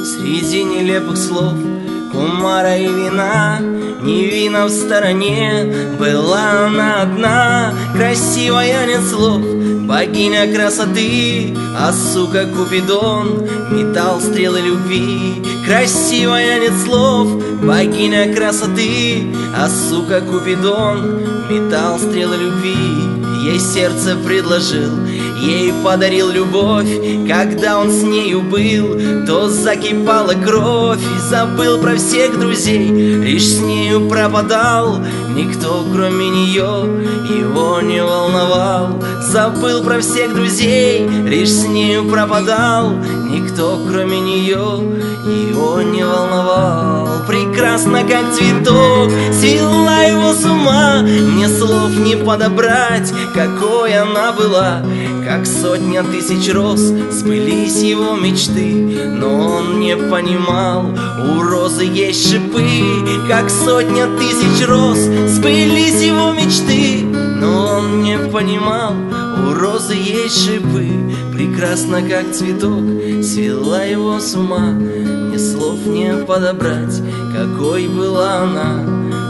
Среди нелепых слов, кумара и вина, невинна в стороне была она одна. Красивая, нет слов, богиня красоты, а сука Купидон метал стрелы любви. Красивая, нет слов, богиня красоты, а сука Купидон метал стрелы любви. Ей сердце предложил, ей подарил любовь. Когда он с нею был, то закипала кровь. И забыл про всех друзей, лишь с нею пропадал. Никто, кроме нее, его не волновал. Забыл про всех друзей, лишь с нею пропадал. Никто, кроме нее, его не волновал. Прекрасно, как цветок, свела его с ума. Мне слов не подобрать, какой она была. Как сотня тысяч роз сбылись его мечты, но он не понимал, у розы есть шипы. Как сотня тысяч роз сбылись его мечты, но он не понимал, у розы есть шипы. Прекрасно, как цветок, свела его с ума. Мне слов не подобрать, какой была она.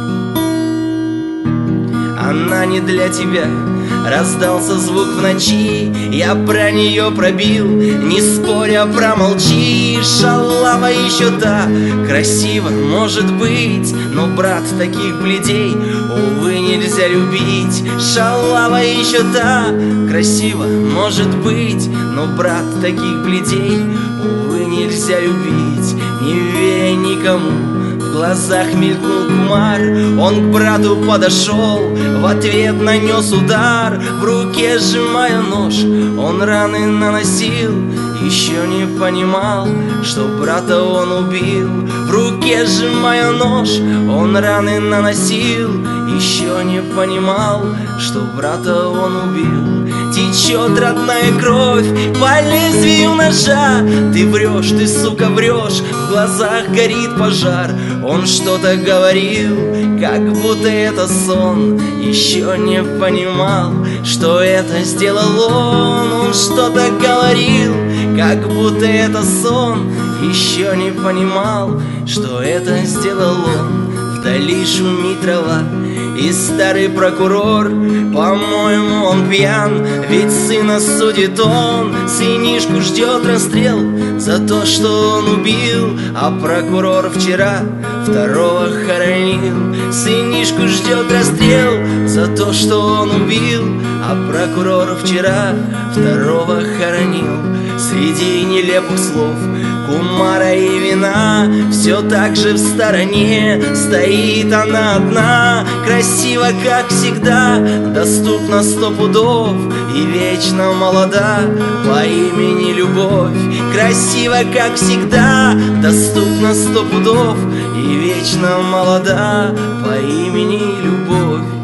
Она не для тебя. Раздался звук в ночи, я про нее пробил, не споря, промолчи. Шалава еще та, красиво, может быть, но, брат, таких бледей, увы, нельзя любить. Шалава еще та, красиво, может быть, но, брат, таких бледей, увы, нельзя любить. Не веря никому, в глазах мелькнул кумар. Он к брату подошел, в ответ нанес удар. В руке сжимая нож, он раны наносил. Еще не понимал, что брата он убил. В руке сжимая нож, он раны наносил. Еще не понимал, что брата он убил. Течет родная кровь по лезвию ножа. Ты врешь, ты, сука, врешь, в глазах горит пожар. Он что-то говорил, как будто это сон. Еще не понимал, что это сделал он. Он что-то говорил, как будто это сон. Еще не понимал, что это сделал он. Вдали шумит трава, и старый прокурор, по-моему, он пьян, ведь сына судит он. Сынишку ждет расстрел за то, что он убил, а прокурор вчера второго хоронил. Сынишку ждет расстрел за то, что он убил, а прокурор вчера второго хоронил. Среди нелепых слов, кумара и вина, все так же в стороне стоит она одна. Красиво, как всегда, доступна 100 пудов и вечно молода по имени Любовь. Красиво, как всегда, доступна 100 пудов и вечно молода по имени Любовь.